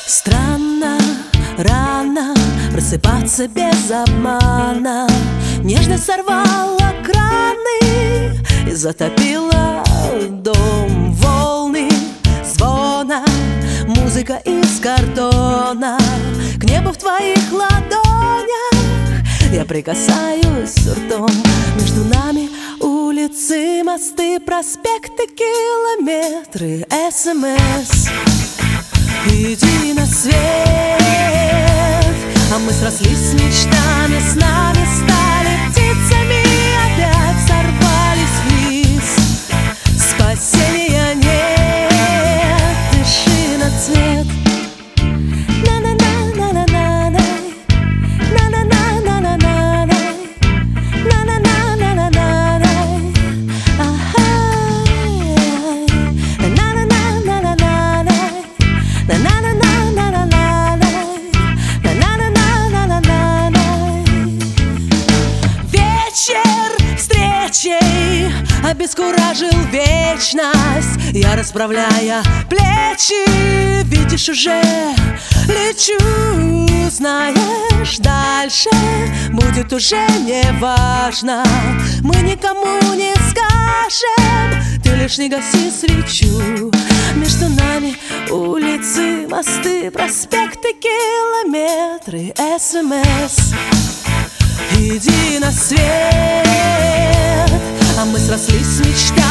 Странно, рано просыпаться без обмана. Нежность сорвала краны и затопила дом. Волны звона, музыка из картона. К небу в твоих ладонях я прикасаюсь ртом. Между нами улицы, мосты, проспекты, километры, СМС. Иди на свет, а мы срослись с мечтами, с нами стали птицами, опять сорвались вниз. Спасения нет, тишина, цвет. Обескуражил вечность, я, расправляя плечи, видишь, уже лечу. Знаешь, дальше будет уже не важно. Мы никому не скажем, ты лишь не гаси свечу. Между нами улицы, мосты, проспекты, километры, СМС. Иди на свет, а мы срослись с мечтами.